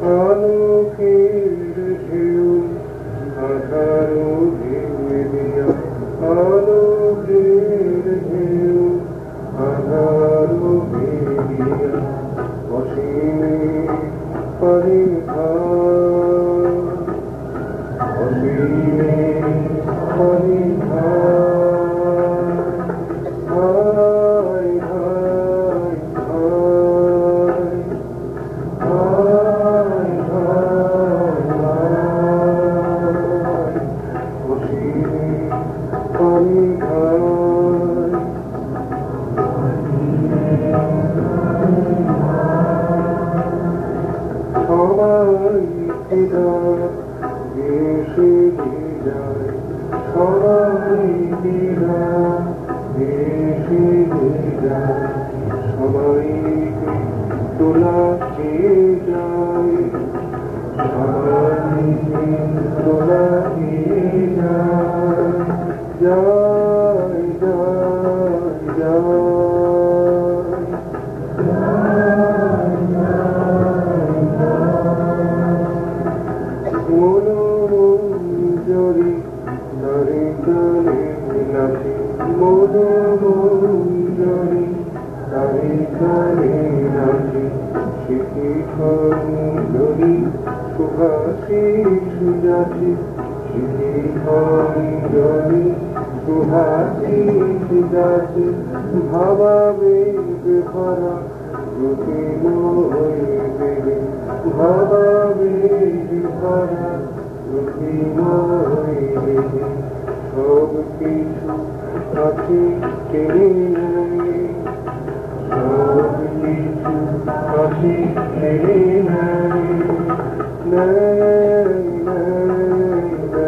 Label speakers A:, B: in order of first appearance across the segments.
A: আলোকের ঢেউ আধারো ভেদিয়া আলোকের ঢেউ আধারো ভেদিয়া অসীমে পরিধান অসীমে পরিধান হায় হায় হায় হায় হায় অসীমে পরিধান সবাই ফিরা এসে যায় সবাই ফিরা এসে যায় সবাইকে তোলা খেয়ে যায় সবাইকে তোলা খেয়ে যায় যায় যায় যায় মনোমঞ্জরি তারে তারে নাচে মনোমঞ্জরি তারে তারে নাচে স্মৃতি খঞ্জরি সুভাষী সুজাচে স্মৃতি খঞ্জরি সুভাষী সুজাচে ভাবাবেগ ভরা রূপিময় দেবে ভাবাবেগ ভরা রূপিময় দেবে সব কিছু কাছে টেনে নেয় সব কিছু কাছে টেনে নেয় নেয় নেয়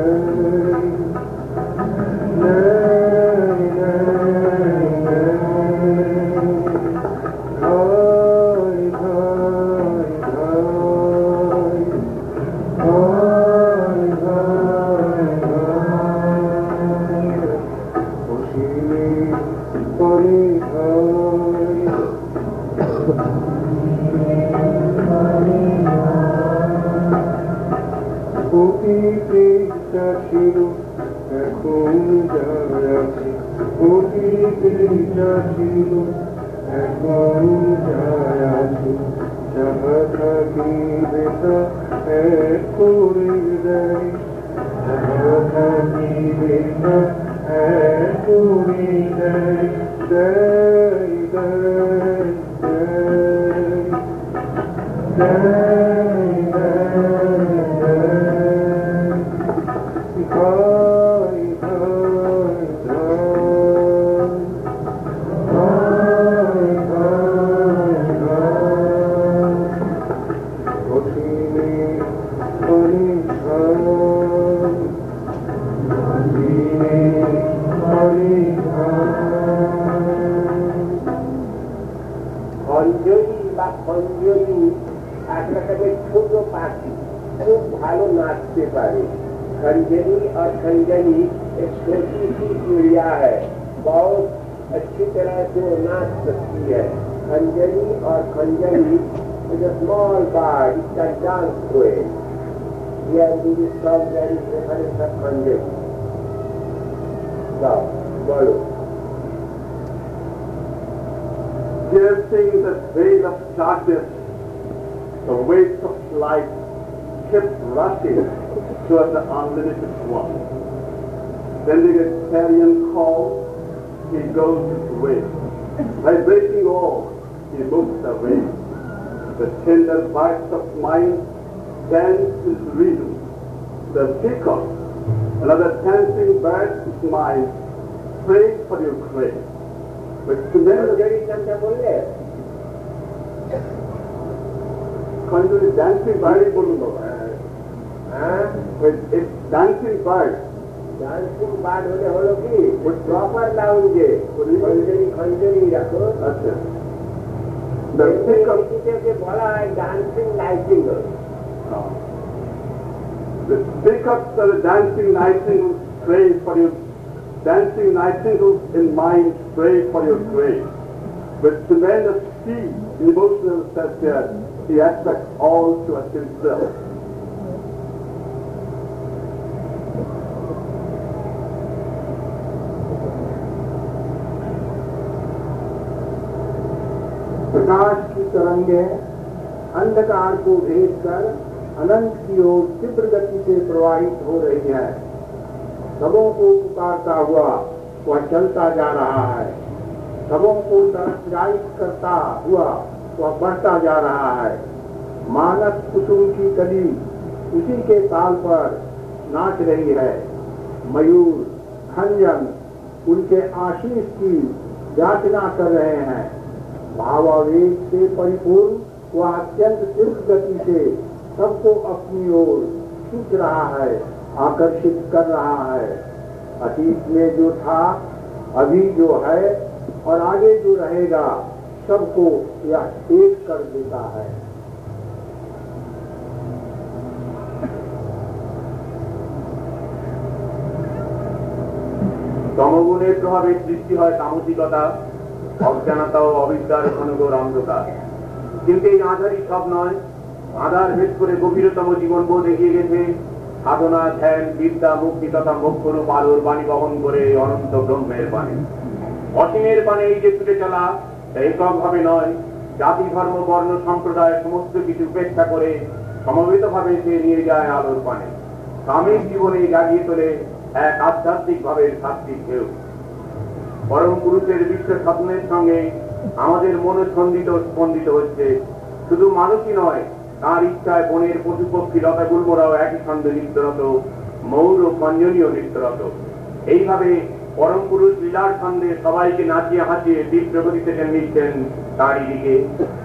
A: নেয় নেয় হায় হায় হায় হায় হায় হায় অসীমে পরিধান অতীতটা ছিল এখন যার আছে অতীতটা ছিল এখন যার আছে যাহা থাকিবে তা এক করে দেয় যাহা থাকিবে তা এক করে দেয় দেয় দেয় দেয় দেয় হায় হায় হায় হায় হায় অসীমে পরিধান অসীমে পরিধান
B: খঞ্জরি বা খঞ্জরি এক রকমের ছোট পাখি খুব ভালো नाचते पारे खंजरी और खंजरी एक छोटी सी चिड़िया है बहुत अच्छी तरह से नाच सकती है खंजरी और खंजरी is a small bird it can dance to it here this is from there is reference of खंजरी now follow
C: Piercing the veil of darkness, the waves of light kept rushing towards the unlimited one. Then the clarion call, he goes his way. Vibrating all, he moves away. The tender bites of mind dance his rhythm. The peacock, another dancing bird is mine, praying for your grace. But
B: खंजरी शब्द बोले
C: खंजरी dancing bird ही बोलूँ बाबा एक dancing bird
B: dancing bird होने हलो की proper लाउंगे खंजरी खंजरी रखो
C: अच्छा
B: के बोला है dancing lighting
C: the peacocks are the dancing nightingales pray for your dancing nightingales in mind pray for your grace. But when the sea, emotional says there, he expects all to us himself.
A: प्रकाश की तरंगें अंधकार को भेद कर अनंत की ओर तीव्र गति से प्रवाहित हो रही है। सबों को पुकारता हुआ वह चलता जा रहा है। सबों को तरंगायित करता हुआ वह बढ़ता जा रहा है। मानस कुसुम की कली उसी के ताल पर नाच रही है। मयूर खंजन उनके आशीष की याचना कर रहे हैं। भावावेग से परिपूर्ण वह अत्यंत तीव्र गति से सबको अपनी ओर खींच रहा है, आकर्षित कर रहा है। अतीत में जो था, अभी जो है और आगे जो रहेगा, सबको यह एक कर देता है।
C: তমগুণের প্রভাবে সৃষ্টি হয় তামসিকতা, অজ্ঞানতা ও অবিদ্যার ঘনঘোর অন্ধকার। কিন্তু এই আধারই সব নয়। আধার ভেদ করে গভীরতম জীবনবোধ এগিয়ে গেছে সাধনা, ধ্যান, বিদ্যা, মুক্তি তথা মোক্ষরূপ আলোর বাণী বহন করে অনন্ত ব্রহ্মের বাণী। অসীমের বাণী এই যে ছুটে চলা, এককভাবে নয়, জাতি, ধর্ম, বর্ণ, সম্প্রদায় সমস্ত কিছু উপেক্ষা করে সমবেতভাবে সে নিয়ে যায় আলোর বাণী। স্বামীর জীবনে জাগিয়ে তোলে এক আধ্যাত্মিক ভাবের সাত্বিক ঢেউ। পরম পুরুষের বিশ্ব স্বপ্নের সঙ্গে আমাদের মন ছন্দিত স্পন্দিত হচ্ছে। শুধু মানুষই নয়, তার ইচ্ছায় বনের পশু পক্ষী লতা গুল্মরাও একই ছন্দে নৃত্যরত, মৌর ও খঞ্জনীয় নৃত্যরত। এইভাবে পরম পুরুষ লীলার ছন্দে সবাইকে নাচিয়ে হাসিয়ে তীব্র গতিতে নিচ্ছেন তারই দিকে।